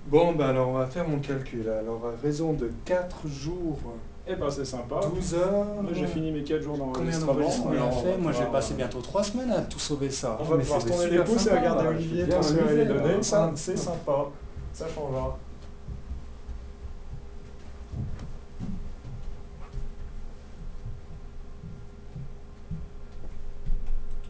Bon, bah alors on va faire mon calcul. Alors, à raison de 4 jours, Eh ben c'est sympa. 12 heures. Moi j'ai fini mes 4 jours Combien d'enregistrement. d'enregistrements il a alors on fait? va Moi j'ai pouvoir, passé bientôt 3 semaines à tout sauver ça. On va Mais pouvoir c'était tourner les super pouces et sympa, regarder là. Olivier J'ai bien transférer les amusé, là. données. Ça, c'est sympa. Ça changera.